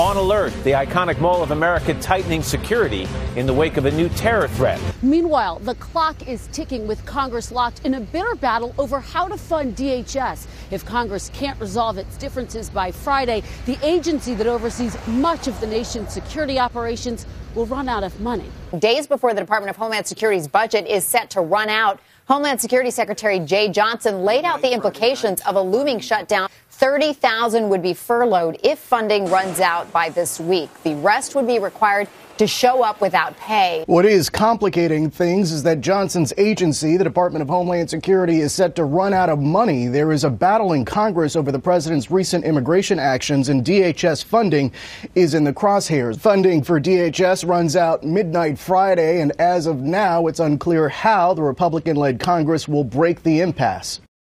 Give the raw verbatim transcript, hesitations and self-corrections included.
on alert. The iconic Mall of America tightening security in the wake of a new terror threat. Meanwhile, the clock is ticking with Congress locked in a bitter battle over how to fund D H S. If Congress can't resolve its differences by Friday, the agency that oversees much of the nation's security operations will run out of money. Days before the Department of Homeland Security's budget is set to run out, Homeland Security Secretary Jay Johnson laid out the implications of a looming shutdown. thirty thousand would be furloughed if funding runs out by this week. The rest would be required to show up without pay. What is complicating things is that Johnson's agency, the Department of Homeland Security, is set to run out of money. There is a battle in Congress over the president's recent immigration actions, and D H S funding is in the crosshairs. Funding for D H S runs out midnight Friday, and as of now, it's unclear how the Republican-led Congress will break the impasse.